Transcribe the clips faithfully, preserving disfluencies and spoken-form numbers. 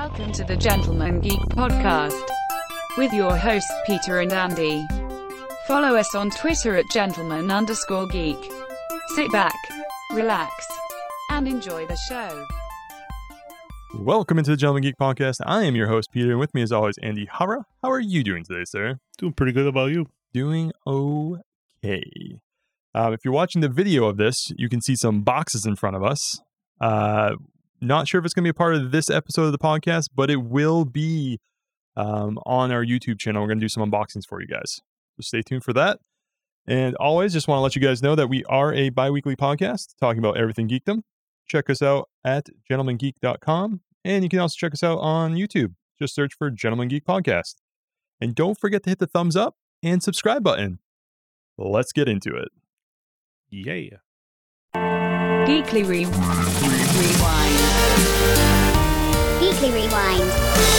Welcome to the Gentleman Geek Podcast with your hosts Peter and Andy. Follow us on Twitter at gentleman underscore geek. Sit back, relax, and enjoy the show. Welcome into the Gentleman Geek Podcast. I am your host, Peter, and with me as always, Andy Hara. How are you doing today, sir? Doing pretty good. About you? Doing okay. Um, if you're watching the video of this, you can see some boxes in front of us. Uh, not sure if it's going to be a part of this episode of the podcast, but it will be um, on our YouTube channel. We're going to do some unboxings for you guys. So stay tuned for that. And always, just want to let you guys know that we are a bi-weekly podcast talking about everything geekdom. Check us out at gentleman geek dot com. And you can also check us out on YouTube. Just search for Gentleman Geek Podcast. And don't forget to hit the thumbs up and subscribe button. Let's get into it. Yeah. Geekly Re- Rewind. Geekly Rewind.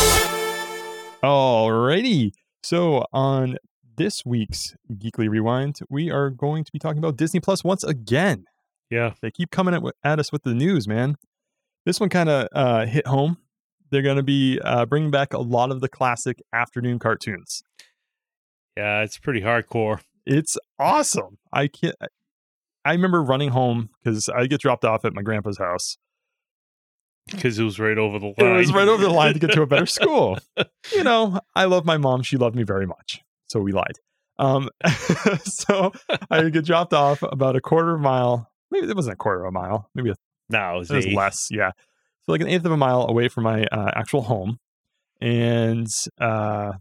Alrighty. So on this week's Geekly Rewind, we are going to be talking about Disney Plus once again. Yeah. They keep coming at, at us with the news, man. This one kind of uh, hit home. They're going to be uh, bringing back a lot of the classic afternoon cartoons. Yeah, it's pretty hardcore. It's awesome. I can't. I remember running home because I get dropped off at my grandpa's house. Because it was right over the line. It was right over the line to get to a better school. You know, I love my mom. She loved me very much. So we lied. Um, so I would get dropped off about a quarter of a mile. Maybe it wasn't a quarter of a mile. Maybe a, no, it was, it was eight. less. Yeah. So like an eighth of a mile away from my uh, actual home. And uh,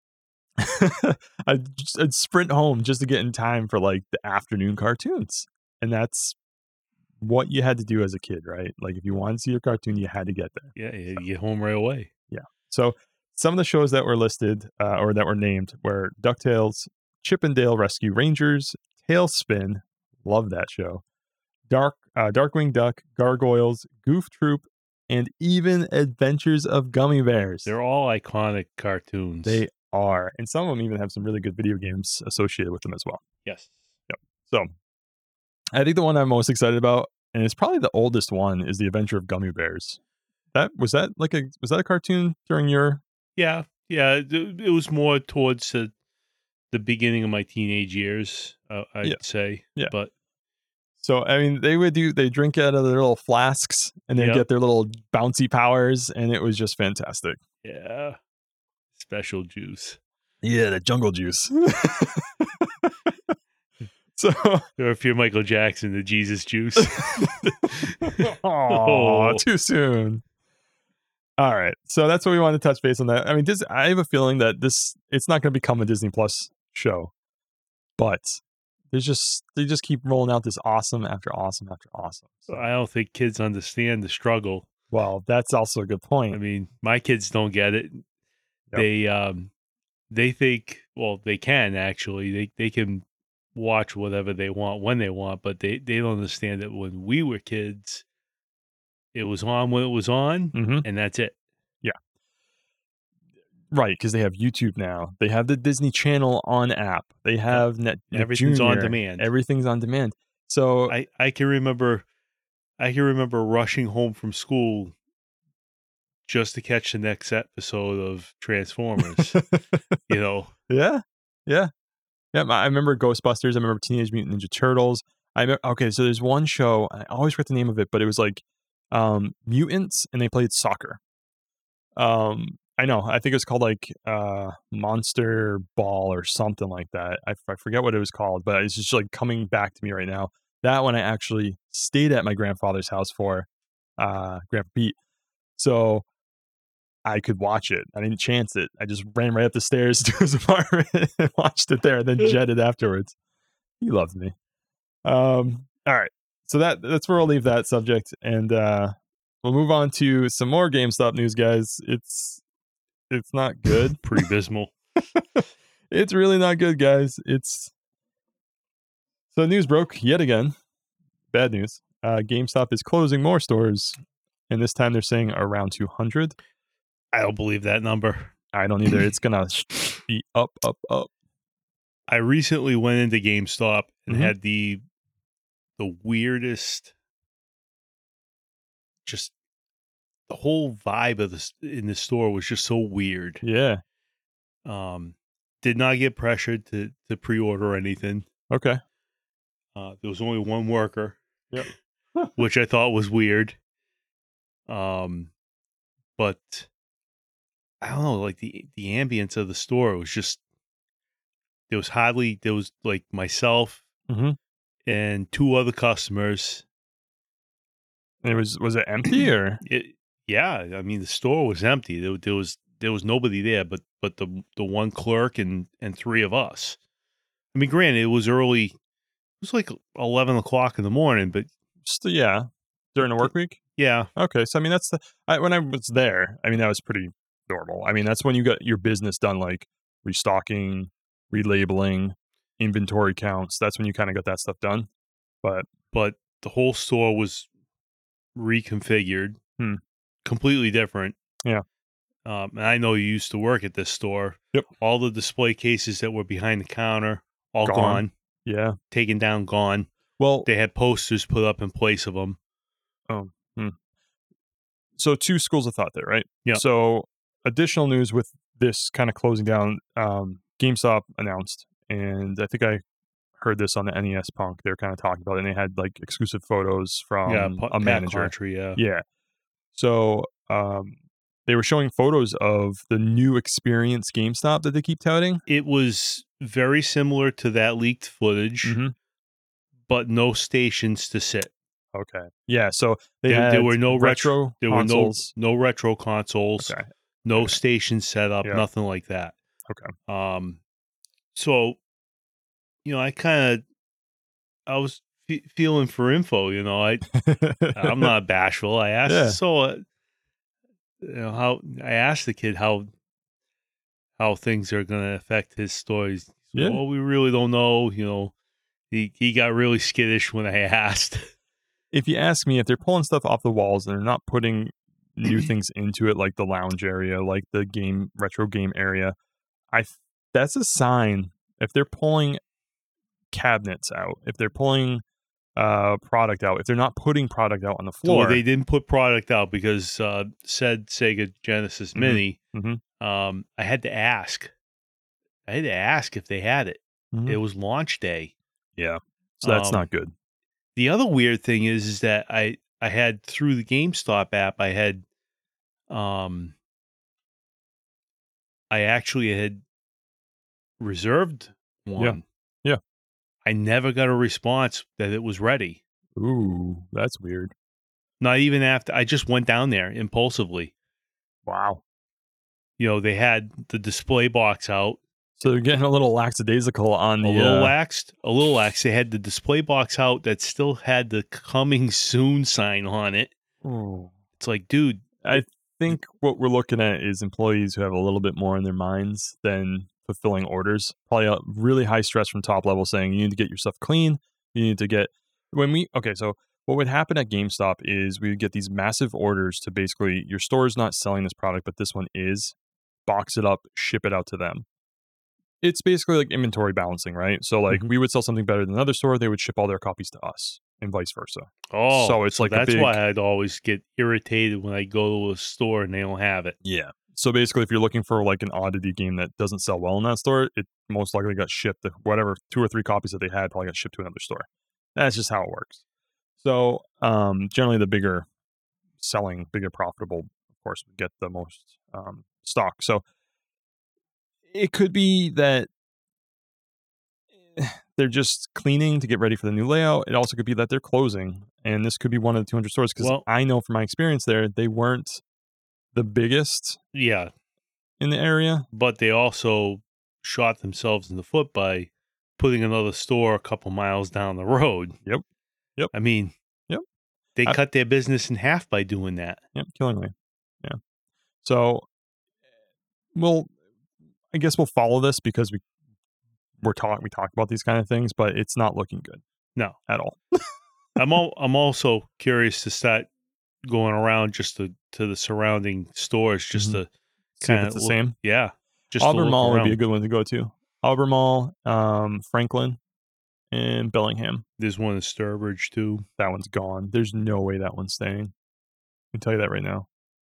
I'd, just, I'd sprint home just to get in time for like the afternoon cartoons. And that's what you had to do as a kid, right? Like if you wanted to see your cartoon, you had to get there. Yeah, you get home right away. Yeah. So some of the shows that were listed uh, or that were named were DuckTales, Chip and Dale Rescue Rangers, Tailspin, love that show, Dark uh, Darkwing Duck, Gargoyles, Goof Troop, and even Adventures of Gummy Bears. They're all iconic cartoons. They are. And some of them even have some really good video games associated with them as well. Yes. Yep. So I think the one I'm most excited about, and it's probably the oldest one, is The Adventure of Gummy Bears. That was that like a was that a cartoon during your? Yeah, yeah. It, it was more towards the, the beginning of my teenage years, uh, I'd yeah. say. Yeah. But so I mean, they would do they drink out of their little flasks and they yep. get their little bouncy powers, and it was just fantastic. Yeah, special juice. Yeah, the jungle juice. So, or if you're Michael Jackson, the Jesus juice. Oh, too soon. All right. So that's what we wanted to touch base on that. I mean, this, I have a feeling that this, it's not going to become a Disney Plus show, but there's just, they just keep rolling out this awesome after awesome after awesome. So I don't think kids understand the struggle. Well, that's also a good point. I mean, my kids don't get it. Yep. They, um, they think, well, they can actually, they, they can watch whatever they want when they want, but they, they don't understand that when we were kids, it was on when it was on, mm-hmm. and that's it. Yeah. Right, because they have YouTube now. They have the Disney Channel on app. They have Net. Everything's Junior. on demand. Everything's on demand. So I, I can remember, I can remember rushing home from school just to catch the next episode of Transformers. You know. Yeah. Yeah. Yeah. I remember Ghostbusters. I remember Teenage Mutant Ninja Turtles. I remember, okay, so there's one show. I always forget the name of it, but it was like um, mutants, and they played soccer. Um, I know. I think it was called like uh, Monster Ball or something like that. I, I forget what it was called, but it's just like coming back to me right now. That one I actually stayed at my grandfather's house for, uh, Grandpa Pete. So I could watch it. I didn't chance it. I just ran right up the stairs to his apartment and watched it there, and then jetted afterwards. He loved me. Um, all right. So that that's where I'll leave that subject, and uh, we'll move on to some more GameStop news, guys. It's it's not good. Pretty abysmal. It's really not good, guys. It's so news broke yet again. Bad news. Uh, GameStop is closing more stores, and this time they're saying around two hundred. I don't believe that number. I don't either. It's gonna be up, up, up. I recently went into GameStop and mm-hmm. had the the weirdest, just the whole vibe of this in the store was just so weird. Yeah. Um, did not get pressured to to pre-order anything. Okay. Uh, there was only one worker. Yep. Which I thought was weird. Um, but I don't know, like the the ambience of the store was just there was hardly there was like myself Mm-hmm. and two other customers. And it was was it empty or? It, yeah, I mean the store was empty. There, there was there was nobody there, but but the the one clerk and and three of us. I mean, granted, it was early. It was like eleven o'clock in the morning, but Just, yeah. During the work week? yeah, Okay. So I mean that's the I, when I was there, I mean that was pretty normal. I mean that's when you got your business done, like restocking, relabeling, inventory counts. That's when you kind of got that stuff done. But but the whole store was reconfigured, Hmm. completely different. Yeah. Um, and I know you used to work at this store. Yep. All the display cases that were behind the counter, all Gone. gone, yeah. taken down, gone. Well, They had posters put up in place of them. oh, hmm. So two schools of thought there, right? Yeah. So additional news with this kind of closing down, um, GameStop announced, and I think I heard this on the N E S Punk. They're kind of talking about it, and they had like exclusive photos from yeah, Pa- a Pat manager. Country, yeah. Yeah. So um, they were showing photos of the new experience GameStop that they keep touting. It was very similar to that leaked footage, Mm-hmm. but no stations to sit. Okay. Yeah. So they There, had there were no retro. retro There consoles. were no no retro consoles. Okay. No Okay. station set up. Yeah. Nothing like that. Okay. Um. So, you know, I kind of, I was fe- feeling for info. You know, I I'm not bashful. I asked. Yeah. So, uh, you know, how I asked the kid how how things are going to affect his stories. Yeah. Well, we really don't know. You know, he he got really skittish when I asked. If you ask me, if they're pulling stuff off the walls and they're not putting new things into it, like the lounge area, like the game retro game area, I th- that's a sign. If they're pulling cabinets out, if they're pulling uh product out, if they're not putting product out on the floor, Well, they didn't put product out because uh, said Sega Genesis Mhm. Mini. Mhm. Um, I had to ask. I had to ask if they had it. Mhm. It was launch day. yeah, so that's Um, not good. The other weird thing is, is that I I had through the GameStop app, I had, um, I actually had reserved one. Yeah. I never got a response that it was ready. Ooh, that's weird. Not even after I just went down there impulsively. Wow. You know, they had the display box out. So they're getting a little lackadaisical on the A little uh, laxed, a little lax. They had the display box out that still had the coming soon sign on it. ooh. It's like, dude, I think what we're looking at is employees who have a little bit more in their minds than fulfilling orders. Probably a really high stress from top level saying you need to get your stuff clean. You need to get when we okay. So what would happen at GameStop is we would get these massive orders to basically your store is not selling this product, but this one is. Box it up, ship it out to them. It's basically like inventory balancing, right? So like Mhm. we would sell something better than another store, they would ship all their copies to us, and vice versa. oh, So it's like a that's big- why I'd always get irritated when I go to a store and they don't have it. Yeah. So basically, if you're looking for like an oddity game that doesn't sell well in that store, it most likely got shipped. Whatever two or three copies that they had probably got shipped to another store. That's just how it works. So um, generally, the bigger selling, bigger profitable, of course, would get the most um, stock. So it could be that they're just cleaning to get ready for the new layout. It also could be that they're closing, and this could be one of the two hundred stores because Well- I know from my experience there, they weren't the biggest Yeah, in the area. but they also shot themselves in the foot by putting another store a couple miles down the road. Yep. Yep. I mean, Yep. they I- cut their business in half by doing that. Yeah, killingly. Yeah. So we'll I guess we'll follow this because we we're talk we talk about these kind of things, but it's not looking good. No. At all. I'm al- I'm also curious to start going around just to, to the surrounding stores just Mhm. to See if kind it's of the same. Yeah, just to Auburn look Mall would be a around. good one to go to. Auburn Mall, um, Franklin, and Bellingham. There's one in Sturbridge too. That one's gone. There's no way that one's staying. I can tell you that right now.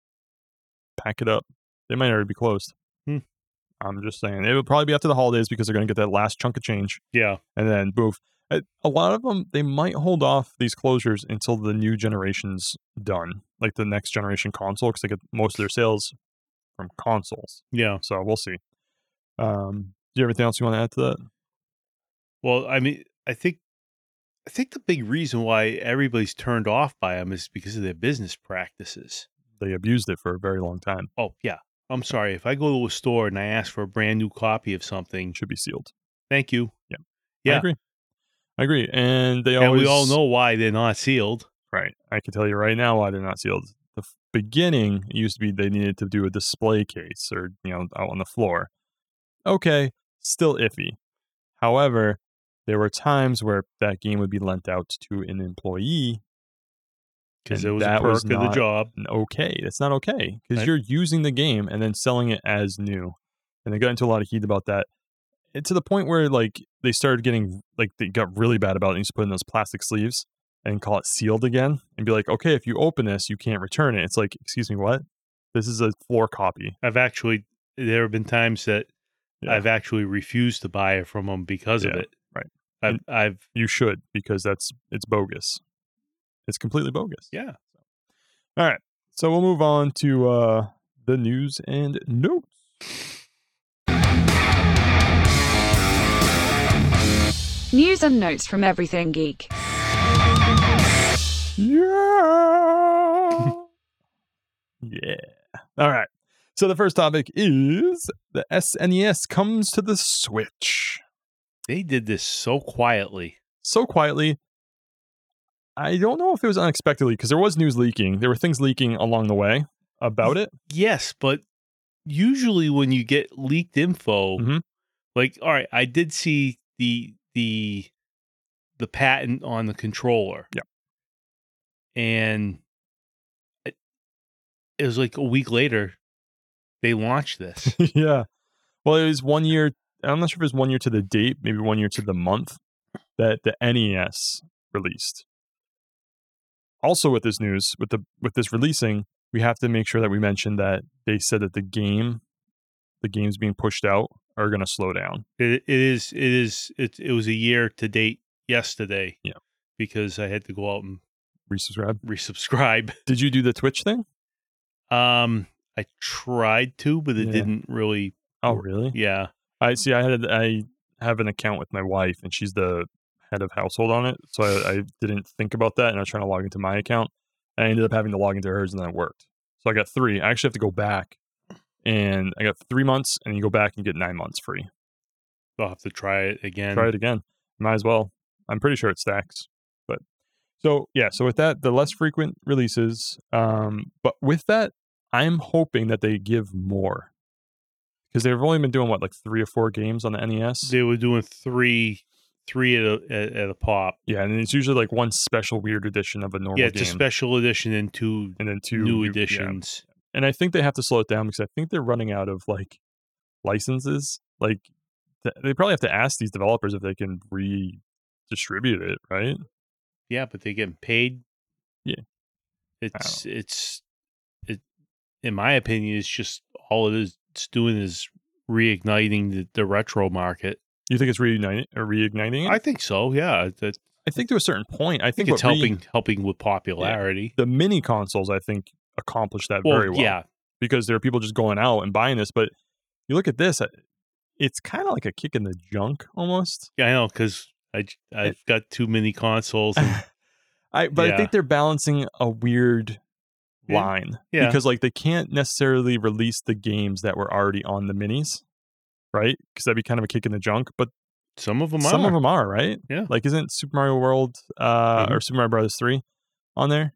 pack it up. They might already be closed. Hmm. I'm just saying. It will probably be after the holidays because they're going to get that last chunk of change. Yeah. And then, boof. A lot of them, they might hold off these closures until the new generation's done, like the next generation console, because they get most of their sales from consoles. Yeah. So we'll see. Um, do you have anything else you want to add to that? Well, I mean, I think, I think the big reason why everybody's turned off by them is because of their business practices. They abused it for a very long time. Oh, yeah. I'm sorry. If I go to a store and I ask for a brand new copy of something, It should be sealed. thank you. Yeah. Yeah. I agree. I agree. And they And always... we all know why they're not sealed. Right. I can tell you right now why they're not sealed. The f- beginning, it used to be they needed to do a display case or, you know, out on the floor. Okay. Still iffy. However, there were times where that game would be lent out to an employee. Because and it was a that perk was of the not job. Okay. It's not okay. Because Right. you're using the game and then selling it as new. And they got into a lot of heat about that. And to the point where, like, they started getting, like, they got really bad about it. They used to put in those plastic sleeves and call it sealed again and be like, okay, if you open this, you can't return it. It's like, excuse me, what? This is a floor copy. I've actually, there have been times that Yeah. I've actually refused to buy it from them because of Yeah, it. right. I've, And- I've, You should, because that's, it's bogus. It's completely bogus. yeah. All right. So we'll move on to uh, the news and notes. News and notes from Everything Geek. Yeah. Yeah. All right. So the first topic is the S N E S comes to the Switch. They did this so quietly. So quietly. I don't know if it was unexpectedly, because there was news leaking. There were things leaking along the way about it. Yes, but usually when you get leaked info, Mhm. like, all right, I did see the the the patent on the controller. Yeah. And it, it was like a week later they launched this. Yeah. Well, it was one year. I'm not sure if it was one year to the date, maybe one year to the month that the N E S released. Also, with this news, with the with this releasing, we have to make sure that we mention that they said that the game, the games being pushed out, are going to slow down. It, it is it is it, it was a year to date yesterday. Yeah. Because I had to go out and Resubscribe. resubscribe. Did you do the Twitch thing? Um I tried to, but it Yeah. didn't really. Oh, really? Yeah. I see. I had I have an account with my wife, and she's the head of household on it, so I, I didn't think about that, and I was trying to log into my account, and I ended up having to log into hers, and then it worked. So I got three. I actually have to go back, and I got three months, and you go back and get nine months free. I'll have to try it again. Try it again. Might as well. I'm pretty sure it stacks. But so yeah. So with that, the less frequent releases. Um, but with that, I'm hoping that they give more, because they've only been doing what, like three or four games on the N E S. They were doing three three at a at, at a pop. Yeah, and it's usually like one special weird edition of a normal Yeah, it's game, a special edition and two and then two new yeah. editions. And I think they have to slow it down because I think they're running out of like licenses. Like th- they probably have to ask these developers if they can redistribute it, right? Yeah, but they get paid. Yeah. It's it's it in my opinion, it's just all it is it's doing is reigniting the, the retro market. You think it's reigniting or reigniting it? I think so, yeah. That, I think to a certain point, I I think, think it's what re- helping helping with popularity. the mini consoles, I think, accomplish that Well, very well. yeah. Because there are people just going out and buying this. But you look at this, it's kind of like a kick in the junk almost. Yeah, I know, because I, I've got too many consoles. And, I But I Yeah. think they're balancing a weird Yeah. line. Yeah. Because like they can't necessarily release the games that were already on the minis, right? Because that'd be kind of a kick in the junk. But some of them some are. of them are, right? Yeah. Like isn't Super Mario World uh, Mhm. or Super Mario Brothers three on there?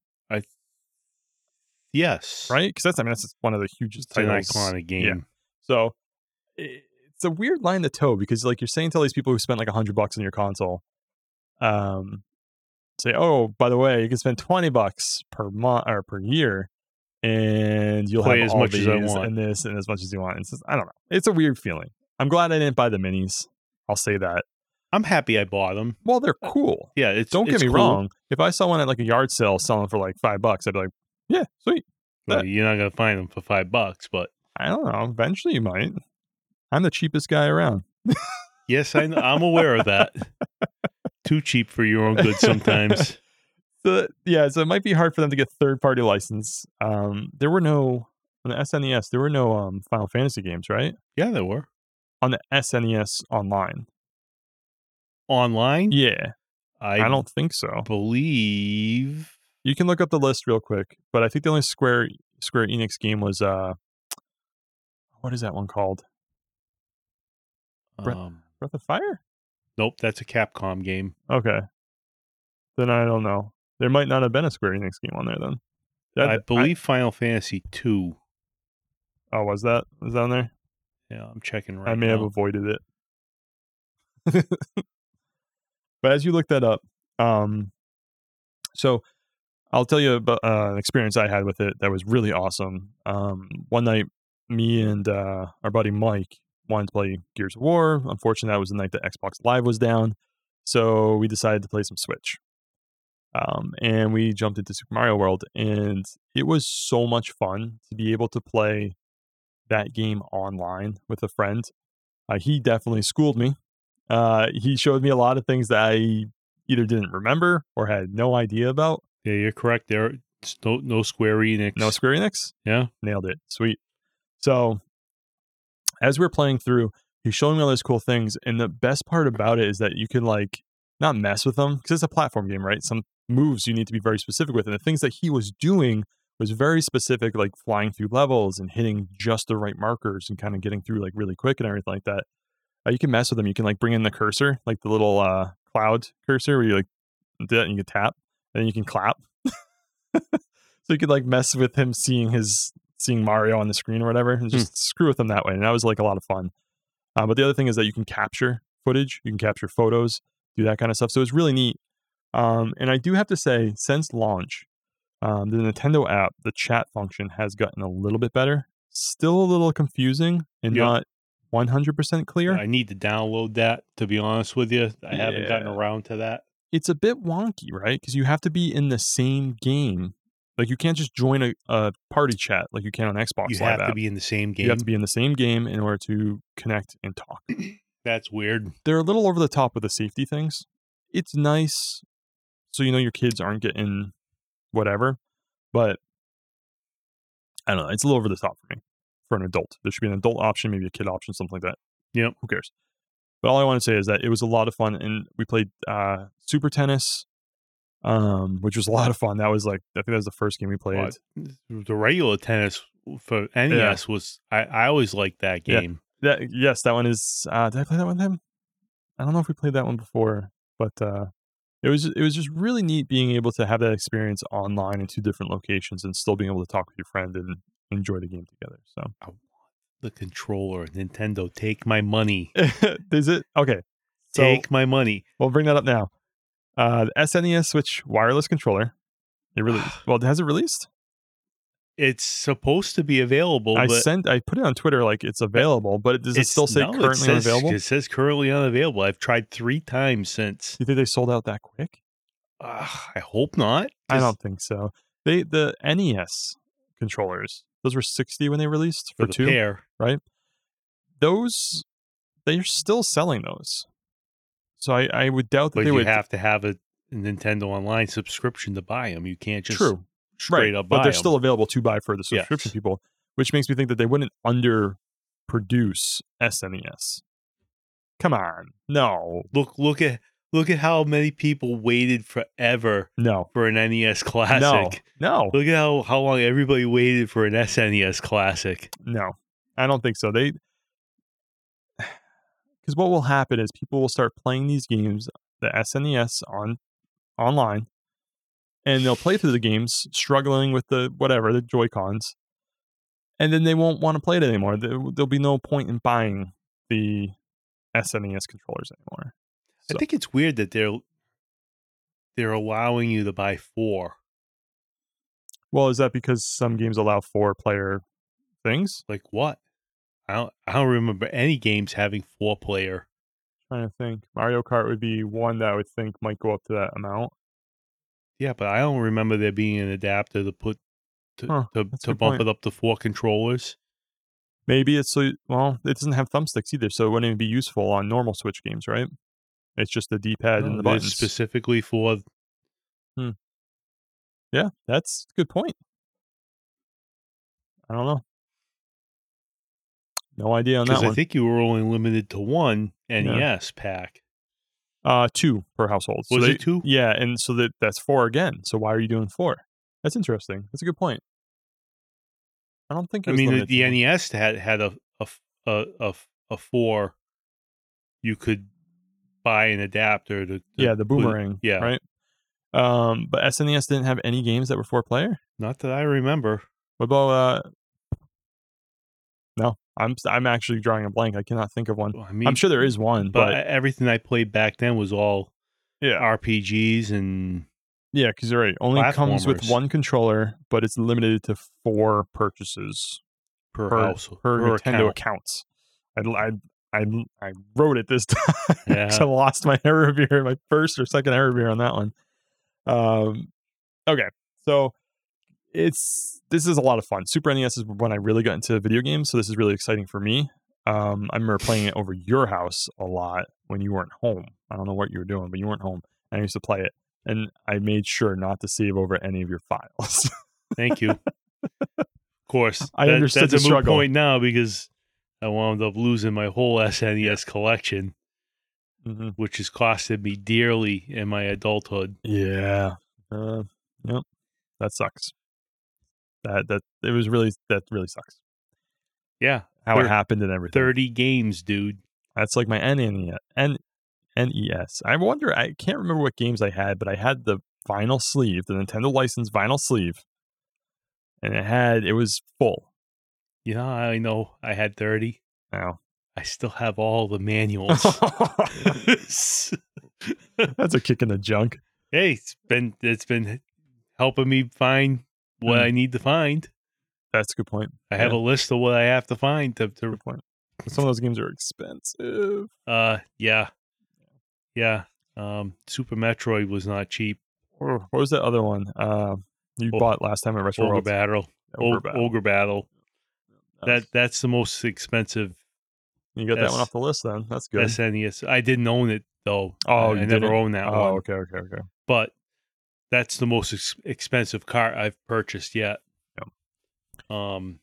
Yes. Right? Because that's I mean that's just one of the hugest It's an titles. iconic game. Yeah. So i- it's a weird line to toe because like you're saying to all these people who spent like a hundred bucks on your console, um, say, oh, by the way, you can spend twenty bucks per month or per year, and you'll Play have as all much as I these want. and this and as much as you want. It's just, I don't know. It's a weird feeling. I'm glad I didn't buy the minis. I'll say that. I'm happy I bought them. Well, they're cool. Yeah, it's Don't get it's me cool. wrong. If I saw one at like a yard sale selling for like five bucks, I'd be like, yeah, sweet. Well, you're not gonna find them for five bucks, but I don't know. Eventually, you might. I'm the cheapest guy around. yes, I know, I'm aware of that. Too cheap for your own good sometimes. So yeah, so it might be hard for them to get third party license. Um, there were no on the S N E S. There were no um, Final Fantasy games, right? Yeah, there were On the S N E S online. Online. Yeah, I, I don't think so. believe You can look up the list real quick, but I think the only Square Square Enix game was uh, what is that one called? Breath, um, Breath of Fire? Nope, that's a Capcom game. Okay, then I don't know. There might not have been a Square Enix game on there then. That, I believe I, Final Fantasy two. Oh, was that was that on there? Yeah, I'm checking right now. I may now. have avoided it. But as you look that up, um, so I'll tell you about uh, an experience I had with it that was really awesome. Um, one night, me and uh, our buddy Mike wanted to play Gears of War. Unfortunately, that was the night that Xbox Live was down. So we decided to play some Switch. Um, and we jumped into Super Mario World. And it was so much fun to be able to play that game online with a friend. Uh, he definitely schooled me. Uh, he showed me a lot of things that I either didn't remember or had no idea about. Yeah, you're correct. There, it's no no Square Enix. No Square Enix? Yeah, nailed it. Sweet. So as we're playing through, he's showing me all these cool things, and the best part about it is that you can like not mess with them because it's a platform game, right? Some moves you need to be very specific with, and the things that he was doing was very specific, like flying through levels and hitting just the right markers and kind of getting through like really quick and everything like that. Uh, you can mess with them. You can like bring in the cursor, like the little uh, cloud cursor where you like do that and you can tap, and then you can clap. So you could like mess with him seeing his seeing Mario on the screen or whatever, and just hmm. screw with him that way. And that was like a lot of fun. Uh, but the other thing is that you can capture footage, you can capture photos, do that kind of stuff. So it's really neat. Um, and I do have to say, since launch, um, the Nintendo app, the chat function has gotten a little bit better. Still a little confusing and yep. not one hundred percent clear. I need to download that, to be honest with you. I yeah. haven't gotten around to that. It's a bit wonky, right? Because you have to be in the same game. Like, you can't just join a, a party chat like you can on Xbox You Live have app. to be in the same game. You have to be in the same game in order to connect and talk. That's weird. They're a little over the top with the safety things. It's nice so you know your kids aren't getting whatever, but I don't know. It's a little over the top for me, for an adult. There should be an adult option, maybe a kid option, something like that. Yep. Who cares? But all I want to say is that it was a lot of fun, and we played uh, Super Tennis, um, which was a lot of fun. That was like, I think that was the first game we played. Well, the regular tennis for N E S yeah. was, I, I always liked that game. Yeah. That, yes, that one is, uh, did I play that with him? I don't know if we played that one before, but uh, it was it was just really neat being able to have that experience online in two different locations and still being able to talk with your friend and enjoy the game together. So I want the controller, Nintendo, take my money. Is it? Okay. So take my money. We'll bring that up now. Uh, the S N E S Switch wireless controller. It released. Well, has it released? It's supposed to be available. I but sent. I put it on Twitter like it's available, but does it still say no, currently it says, unavailable? It says currently unavailable. I've tried three times since. You think they sold out that quick? Uh, I hope not. I don't think so. They the N E S controllers. Those were sixty when they released for, for the two, pair, right? Those they're still selling those. So I, I would doubt that but they you would have to have a Nintendo Online subscription to buy them. You can't just True. straight right. up buy But they're them. still available to buy for the subscription yes. people, which makes me think that they wouldn't underproduce S N E S. Come on, no. Look, look at look at how many people waited forever. No. For an N E S Classic. No, no. Look at how how long everybody waited for an S N E S Classic. No, I don't think so. They because what will happen is people will start playing these games, the S N E S on online, and they'll play through the games, struggling with the whatever the Joy-Cons, and then they won't want to play it anymore. There, there'll be no point in buying the S N E S controllers anymore. So. I think it's weird that they're they're allowing you to buy four. Well, is that because some games allow four player things? Like what? I don't I don't remember any games having four player. I'm trying to think. Mario Kart would be one that I would think might go up to that amount. Yeah, but I don't remember there being an adapter to put to Huh, to, that's a to good bump point. it up to four controllers. Maybe it's so well. It doesn't have thumbsticks either, so it wouldn't even be useful on normal Switch games, right? It's just the D-pad No, and the it's buttons. specifically for. Yeah, that's a good point. I don't know. No idea on that Because I one. think you were only limited to one N E S pack. Uh, two per household. So Was they, it two? Yeah, and so that that's four again. So why are you doing four? That's interesting. That's a good point. I don't think it I was mean, the, limited the to one. N E S had had a a, a a a four. You could buy an adapter to, to Yeah, the put it- boomerang. yeah, Right. Um, but S N E S didn't have any games that were four player. not that I remember. What about uh? No, I'm I'm actually drawing a blank. I cannot think of one. I mean, I'm sure there is one, but, but, everything I played back then was all yeah, R P Gs and yeah, because you're right. Only comes with platformers. one controller, but it's limited to four purchases per, per house per per Nintendo account. accounts. I, I I I wrote it this time because Yeah. I lost my error beer, my first or second error beer on that one. Um, okay, so it's this is a lot of fun. Super N E S is when I really got into video games, so this is really exciting for me. Um, I remember playing it over your house a lot when you weren't home. I don't know what you were doing, but you weren't home, and I used to play it. And I made sure not to save over any of your files. Thank you. Of course, I that- understood that's the a moot struggle. point now because I wound up losing my whole S N E S collection, Mm-hmm. which has costed me dearly in my adulthood. Yeah. Uh, yep. That sucks. That that it was really that really sucks. Yeah, How it Thir- happened and everything. thirty games, dude. That's like my N E S. N N E S. I wonder. I can't remember what games I had, but I had the vinyl sleeve, the Nintendo license vinyl sleeve, and it had it was full. You know, I know I had thirty. Now I still have all the manuals. that's a kick in the junk. Hey, it's been it's been helping me find what Hmm. I need to find. That's a good point. I have Yeah, a list of what I have to find to, to good point. Some of those games are expensive. uh yeah. Yeah. Um Super Metroid was not cheap. Or what was that other one? Uh, you Oh, bought last time at Retro Ogre World? Battle. Ogre Og- Battle. Ogre Battle. That That was- that's the most expensive you got that one S- off the list then. That's good. S N E S. I didn't own it though. Oh, I, you I never didn't? owned that Oh, one. okay, okay, okay. But that's the most ex- expensive cart I've purchased yet. Um,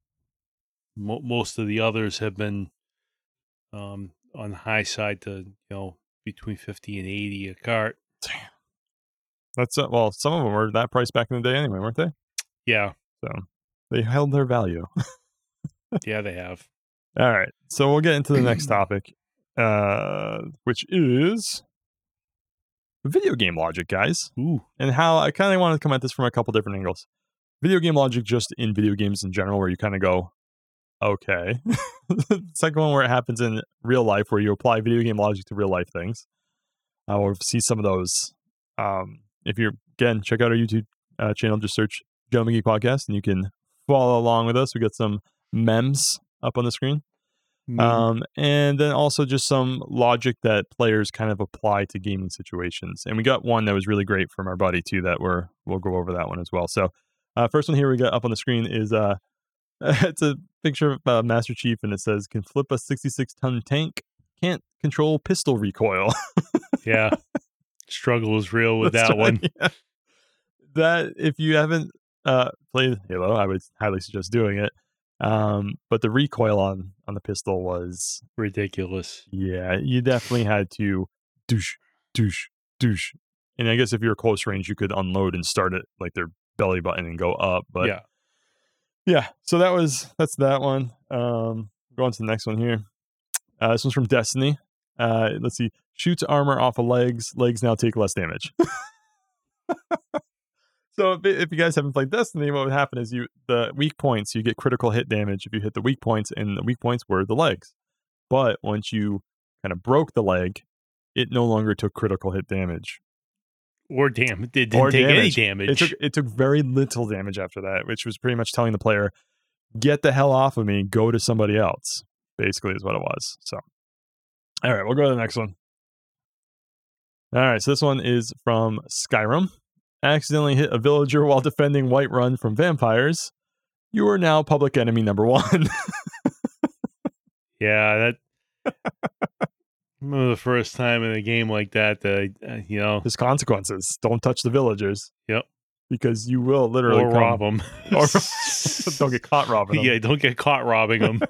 mo- most of the others have been um on the high side to you know between fifty and eighty a cart. That's uh, well, some of them were that price back in the day anyway, weren't they? Yeah, So they held their value. yeah, they have. All right, so we'll get into the next topic, uh, which is video game logic, guys, Ooh, and how I kind of want to come at this from a couple different angles. Video game logic, just in video games in general, where you kind of go, okay. Second one, where it happens in real life, where you apply video game logic to real life things. Uh, we'll see some of those. Um, if you're again, check out our YouTube uh, channel. Just search Gentleman Geek Podcast, and you can follow along with us. We got some memes up on the screen. Mm, Um, and then also just some logic that players kind of apply to gaming situations. And we got one that was really great from our buddy too that we're we'll go over that one as well. So uh, first one here we got up on the screen is uh it's a picture of uh, Master Chief, and it says can flip a sixty-six ton tank, can't control pistol recoil. yeah, struggle is real with That's that right, one. yeah. That if you haven't uh played Halo, I would highly suggest doing it. Um, but the recoil on on the pistol was Ridiculous. yeah, you definitely had to douche, douche, douche. And I guess if you're close range, you could unload and start it like their belly button and go up. But yeah, yeah, so that was that's that one. Um, go on to the next one here. Uh, this one's from Destiny. Uh, let's see, shoots armor off of legs. Legs now take less damage. So if, if you guys haven't played Destiny, what would happen is you the weak points, you get critical hit damage if you hit the weak points, and the weak points were the legs. But once you kind of broke the leg, it no longer took critical hit damage. or damn, it didn't Or take any damage. damage. It took it took very little damage after that, which was pretty much telling the player, get the hell off of me, go to somebody else, basically is what it was. So all right, we'll go to the next one. All right, so this one is from Skyrim. accidentally hit a villager while defending Whiterun from vampires, you are now public enemy number one. Yeah, that. I remember the first time in a game like that, that uh, you know, There's consequences. Don't touch the villagers. Yep. Because you will literally or come, rob them. Or don't get caught robbing them. Yeah, don't get caught robbing them.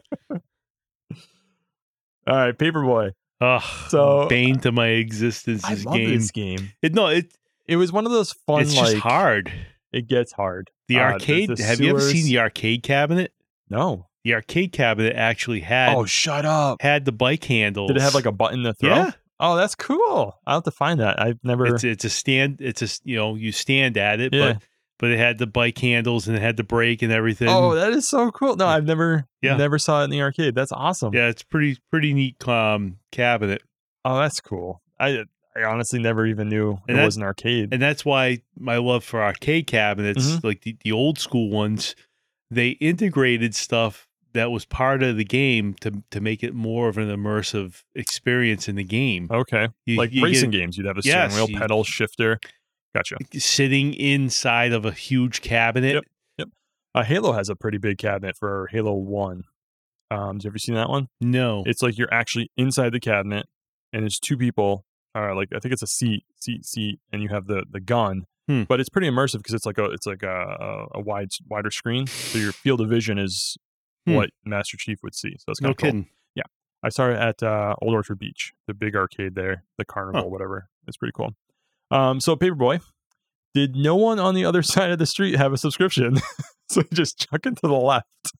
All right, Paperboy. Oh, So bane to my existence. I This love game. this game. It, no, it It was one of those fun. it's like just hard. It gets hard. The Uh, arcade. the have you ever sewers- seen the arcade cabinet? No. The arcade cabinet actually had Oh, shut up. had the bike handles. Did it have like a button to throw? Yeah. Oh, that's cool. I'll have to find that. I've never. It's it's a stand. It's a you know you stand at it, Yeah. but but it had the bike handles and it had the brake and everything. Oh, that is so cool. No, I've never, Yeah. never saw it in the arcade. That's awesome. yeah, it's pretty pretty neat um, cabinet, Oh, that's cool. I I honestly never even knew And it that- was an arcade. and that's why my love for arcade cabinets, Mhm. like the, the old school ones, they integrated stuff that was part of the game to to make it more of an immersive experience in the game. Okay. You- like you racing get- games, you'd have a Yes, steering wheel, you- pedal, shifter. Gotcha. Sitting inside of a huge cabinet. Yep. Uh, Halo has a pretty big cabinet for Halo one. Um, have you ever seen that one? No. It's like you're actually inside the cabinet, and it's two people. Uh, like I think it's a seat, seat, seat, and you have the the gun. Hmm. But it's pretty immersive because it's like a it's like a, a wide wider screen, so your field of vision is Hmm. what Master Chief would see. So it's kind no of cool. kidding. I saw it at uh, Old Orchard Beach, the big arcade there, the carnival, Huh. whatever. It's pretty cool. Um, so Paperboy, did no one on the other side of the street have a subscription? So you just chuck it to the left.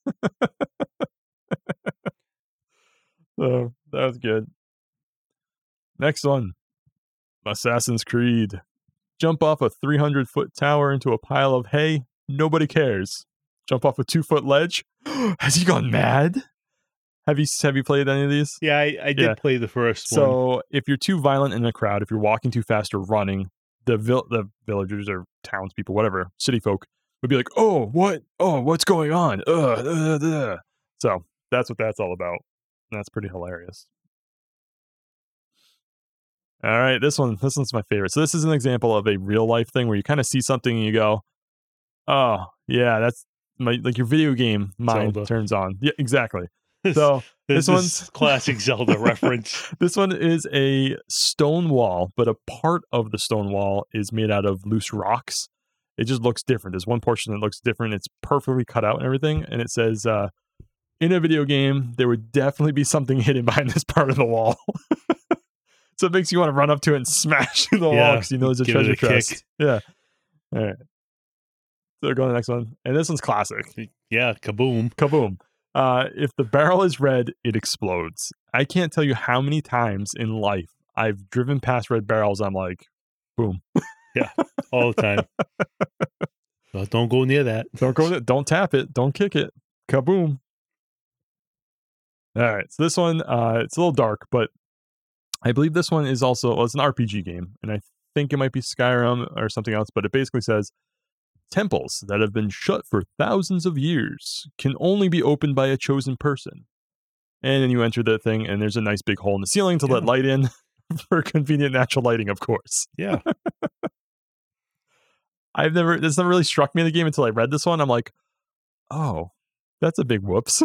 So that was good. Next one, Assassin's Creed. Jump off a three hundred foot tower into a pile of hay. Nobody cares. Jump off a two foot ledge. Has he gone mad? Have you have you played any of these? Yeah, I, I did Yeah. play the first one. So if you're too violent in a crowd, if you're walking too fast or running, the vil- the villagers or townspeople, whatever, city folk would be like, "Oh, what? Oh, what's going on?" Ugh, ugh, ugh. So that's what that's all about. And that's pretty hilarious. All right, this one, this one's my favorite. So this is an example of a real life thing where you kind of see something and you go, "Oh, yeah, that's my like your video game mind Zelda. turns on." Yeah, exactly. So this, this one's- classic Zelda reference. this one is a stone wall, but a part of the stone wall is made out of loose rocks. It just looks different. There's one portion that looks different. It's perfectly cut out and everything. And it says, uh, in a video game, there would definitely be something hidden behind this part of the wall. So it makes you want to run up to it and smash through the wall Yeah, because you know there's a give it treasure a kick. chest. Yeah. All right. So go to the next one. And this one's classic. Yeah, kaboom. Kaboom. Uh, if the barrel is red, it explodes. I can't tell you how many times in life I've driven past red barrels. I'm like, boom. All the time. Well, don't go near that. Don't go there. Don't tap it. Don't kick it. Kaboom. All right. So this one, uh, it's a little dark, but I believe this one is also, well, it's an R P G game. And I think it might be Skyrim or something else, but it basically says temples that have been shut for thousands of years can only be opened by a chosen person. And then you enter the thing, and there's a nice big hole in the ceiling to let Yeah. light in for convenient natural lighting, of course. Yeah. I've never, this never really struck me in the game until I read this one. I'm like, oh, that's a big whoops.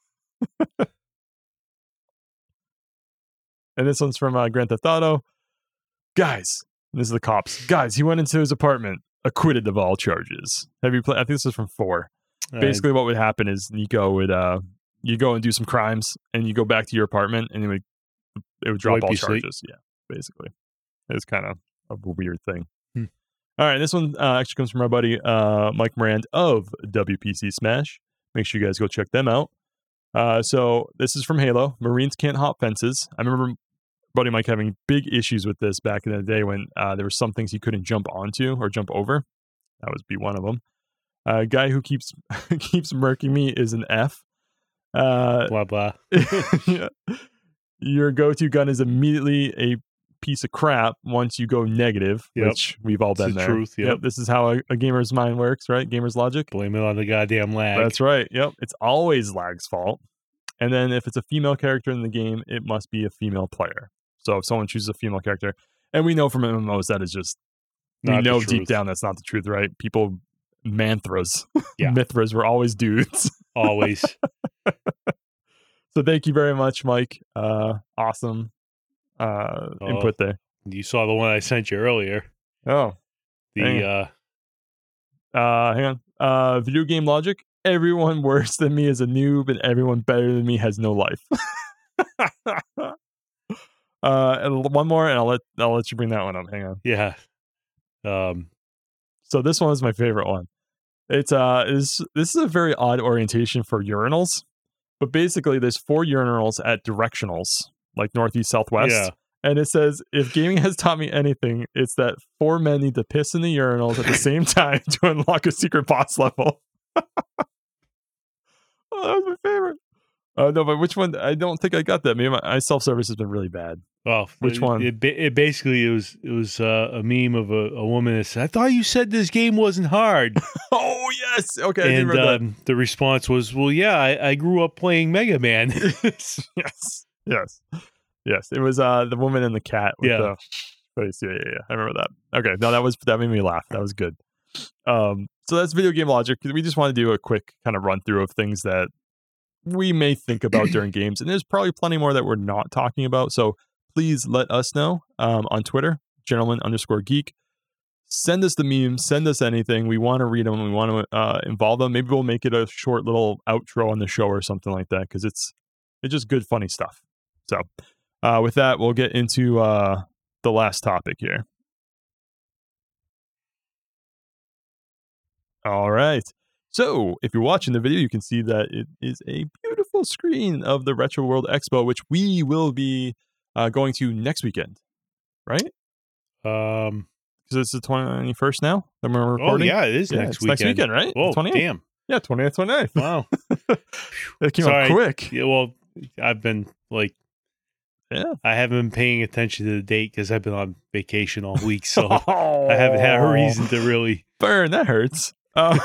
And this one's from uh, Grand Theft Auto. Guys, this is the cops. Guys, he went into his apartment, acquitted of all charges. Have you played? I think this is from four. Basically, what would happen is Nico would, uh, you go and do some crimes, and you go back to your apartment, and it would, it would drop Wipe all your slate. charges. Yeah, basically, it's kind of a weird thing. Hmm. All right, this one uh, actually comes from our buddy uh, Mike Morand of W P C Smash. Make sure you guys go check them out. Uh, so this is from Halo. Marines can't hop fences. I remember buddy Mike having big issues with this back in the day when uh, there were some things he couldn't jump onto or jump over. That would be one of them. A uh, guy who keeps keeps murking me is an F. Uh, blah blah. yeah. Your go-to gun is immediately a piece of crap once you go negative, Yep. which we've all It's been the there. truth, yep. This is how a, a gamer's mind works, right? Gamer's logic. Blame it on the goddamn lag. That's right. Yep. It's always lag's fault. And then if it's a female character in the game, it must be a female player. So if someone chooses a female character, and we know from M M Os that is just Not we the know deep truth. down that's not the truth, right? People, manthras, Yeah. Mithras were always dudes. Always. So thank you very much, Mike. Uh, awesome uh, Oh. input there. You saw the one I sent you earlier. Oh, hang The on. uh, Uh, hang on. Uh, video game logic. Everyone worse than me is a noob, and everyone better than me has no life. uh, and one more, and I'll let I'll let you bring that one up. Hang on. yeah. Um, So this one is my favorite one. It's uh, is this is a very odd orientation for urinals, but basically there's four urinals at directionals, like northeast, southwest. Yeah. And it says, if gaming has taught me anything, it's that four men need to piss in the urinals at the same time to unlock a secret boss level. Oh, that was my favorite. Uh, no, but which one? I don't think I got that. Maybe my, my self-service has been really bad. well, Which it, one? It, ba- it basically it was it was uh, a meme of a, a woman that said, "I thought you said this game wasn't hard." Oh, yes. Okay, I and did remember um, the response was, "Well, yeah, I, I grew up playing Mega Man." that. Yes. Yes. Yes. It was uh, the woman and the cat with Yeah. the face. Yeah, yeah, yeah. I remember that. Okay. No, that was that made me laugh. That was good. Um, so that's video game logic. We just want to do a quick kind of run through of things that we may think about during games, and there's probably plenty more that we're not talking about. So please let us know um, on Twitter, gentleman underscore geek. Send us the memes. Send us anything. We want to read them. We want to uh, involve them. Maybe we'll make it a short little outro on the show or something like that, because it's it's just good, funny stuff. So uh, with that, we'll get into uh, the last topic here. All right. So if you're watching the video, you can see that it is a beautiful screen of the Retro World Expo, which we will be uh, going to next weekend, right? um, Because it's the twenty-first now that we're oh recording. yeah, it is Yeah, next it's weekend. next weekend, right? Oh, The twenty-eighth. damn! Yeah, twentieth, twenty-ninth. Wow, That came Sorry. up quick. yeah. Well, I've been like, Yeah. I haven't been paying attention to the date because I've been on vacation all week, so Oh, I haven't had a reason to really. burn. That hurts. Um,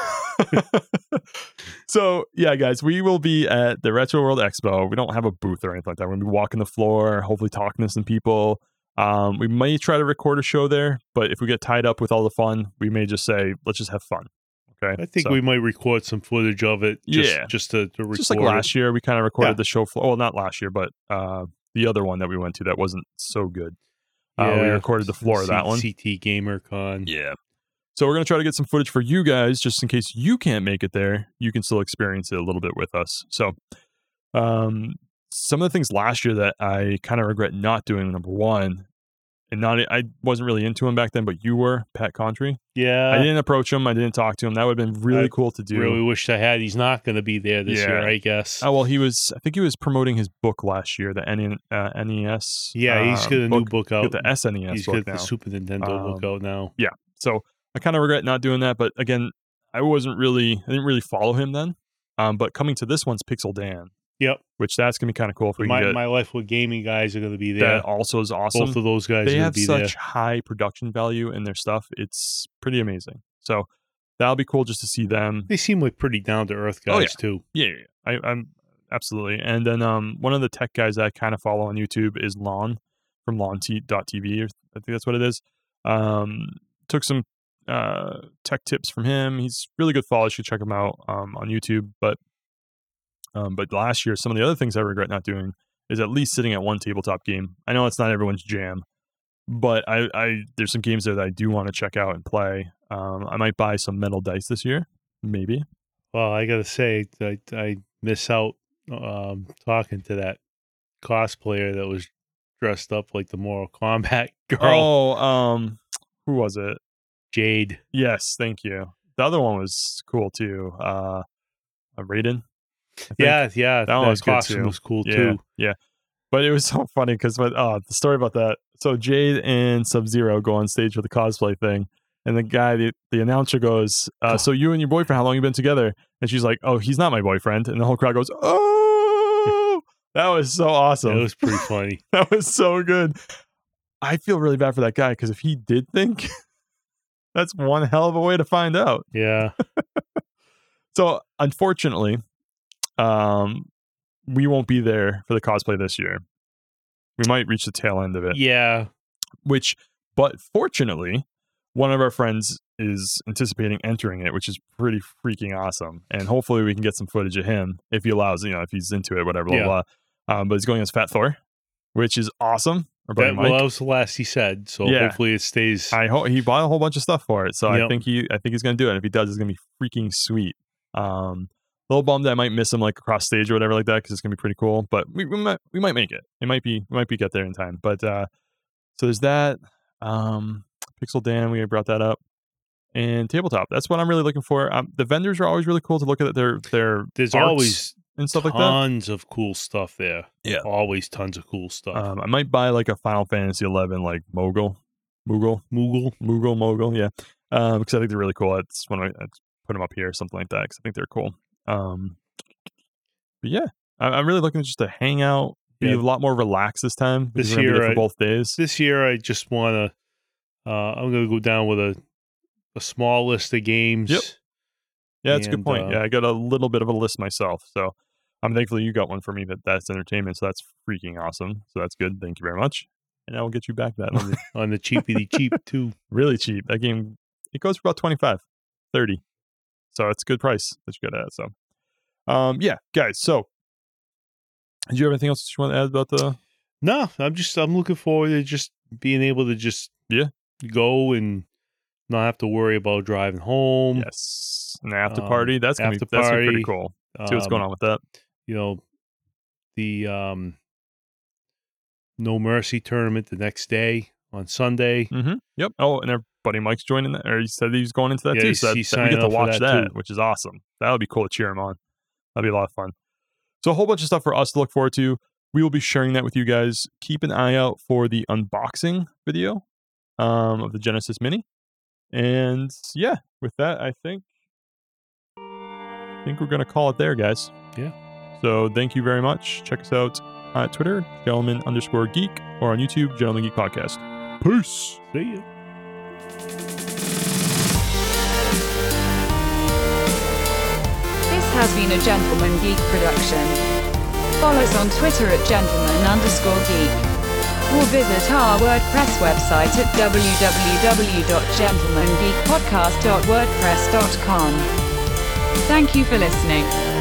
so yeah, guys, we will be at the Retro World Expo. We don't have a booth or anything like that. We're gonna be walking the floor, hopefully talking to some people. Um, we may try to record a show there, but if we get tied up with all the fun, we may just say, let's just have fun. Okay. I think So, we might record some footage of it. Just, Yeah. just to, to record. just like last year, we kind of recorded Yeah. the show floor. Well, not last year, but uh, the other one that we went to that wasn't so good. It. Uh, we Yeah, recorded the floor of C- that one. C T Gamer Con. Yeah. So we're going to try to get some footage for you guys, just in case you can't make it there. You can still experience it a little bit with us. So um, some of the things last year that I kind of regret not doing, number one, and not I wasn't really into him back then, but you were, Pat Contry. Yeah, I didn't approach him. I didn't talk to him. That would have been really I cool to do. really wished I had. He's not going to be there this Yeah. year, I guess. Oh, well, he was, I think he was promoting his book last year, the N- uh, N E S. yeah, he's uh, got a new book. book He out. got the S N E S He's book got now. the Super Nintendo book Um, out now. So I kind of regret not doing that, but again, I wasn't really, I didn't really follow him then. Um, but coming to this one's Pixel Dan, Yep. which that's gonna be kind of cool if we My can get my life with gaming guys are going to be there. that. Also is awesome. Both of those guys They are going have to be such there. high production value in their stuff. It's pretty amazing. So that'll be cool just to see them. They seem like pretty down to earth guys Oh, yeah. too. Yeah, yeah, yeah. I, I'm absolutely. And then um, one of the tech guys that I kind of follow on YouTube is Lon from lawn dot t v. I think that's what it is. Um, took some uh, tech tips from him. He's really good follow. You should check him out um, on YouTube. But um, but last year, some of the other things I regret not doing is at least sitting at one tabletop game. I know it's not everyone's jam, but I, I there's some games there that I do want to check out and play. Um, I might buy some metal dice this year, maybe. Well, I got to say, I, I miss out um, talking to that cosplayer that was dressed up like the Mortal Kombat girl, Oh, um, who was it? Jade. Yes, thank you. The other one was cool too. Uh, uh Raiden. I think. Yeah, yeah. That one that was good, costume too. was cool yeah, too. yeah. But it was so funny because oh, the story about that. So Jade and Sub Zero go on stage for the cosplay thing, and the guy, the, the announcer goes, uh, "So you and your boyfriend, how long you been together?" And she's like, "Oh, he's not my boyfriend." And the whole crowd goes, "Oh!" That was so awesome. It was pretty funny. That was so good. I feel really bad for that guy because if he did think, that's one hell of a way to find out. Yeah. So unfortunately, um, we won't be there for the cosplay this year. We might reach the tail end of it. Yeah. Which, but fortunately, one of our friends is anticipating entering it, which is pretty freaking awesome. And hopefully we can get some footage of him if he allows, you know, if he's into it, whatever, blah, Yeah. blah, blah. Um, but he's going as Fat Thor, which is awesome. Our buddy That, Mike. well, that was the last he said. So Yeah. hopefully it stays. I hope he bought a whole bunch of stuff for it. So I Yep. think he, I think he's going to do it. And if he does, it's going to be freaking sweet. Um, a little bummed that I might miss him like across stage or whatever like that, because it's going to be pretty cool. But we, we might, we might make it. It might be, we might be get there in time. But uh, so there's that. Um, Pixel Dan, we brought that up. And tabletop. That's what I'm really looking for. Um, the vendors are always really cool to look at their their There's arts always and stuff like that. tons of cool stuff there. Yeah. Always tons of cool stuff. Um, I might buy like a Final Fantasy eleven like Mogul, Moogle, Moogle. Moogle, Mogul. Yeah, um, because I think they're really cool. It's when I I'd put them up here, or something like that, because I think they're cool. Um, but yeah, I, I'm really looking just to hang out, be Yeah. a lot more relaxed this time. because This we're gonna be year, there for I- both days. This year, I just want to, uh, I'm going to go down with a, a small list of games. Yep. Yeah, that's a good and, point. uh, yeah, I got a little bit of a list myself, so I'm thankful you got one for me. That that's entertainment, so that's freaking awesome. So that's good. Thank you very much. And I will get you back that on the On the cheapity cheap, too. really cheap. That game, it goes for about twenty-five, thirty. So it's a good price that you got at. So, um, yeah, guys. So, did you have anything else that you want to add about the? No, I'm just, I'm looking forward to just being able to just Yeah. go and not have to worry about driving home. Yes, an after Um, party. That's gonna be after that's gonna be pretty party, cool. See what's going Um, on with that. You know, the um, No Mercy tournament the next day on Sunday. Mm-hmm. Yep. Oh, and our buddy Mike's joining that, or he said he was going into that Yeah, too. he's- So that, he's that we get signing to up for watch that, that, too. which is awesome. That would be cool to cheer him on. That'd be a lot of fun. So a whole bunch of stuff for us to look forward to. We will be sharing that with you guys. Keep an eye out for the unboxing video um, of the Genesis Mini. And yeah, with that, I think I think we're gonna call it there, guys. Yeah. So thank you very much. Check us out on Twitter, gentleman underscore geek, or on YouTube, Gentleman Geek Podcast. Peace. See ya. This has been a Gentleman Geek production. Follow us on Twitter at gentleman underscore geek. Or visit our WordPress website at w w w dot gentleman geek podcast dot wordpress dot com. Thank you for listening.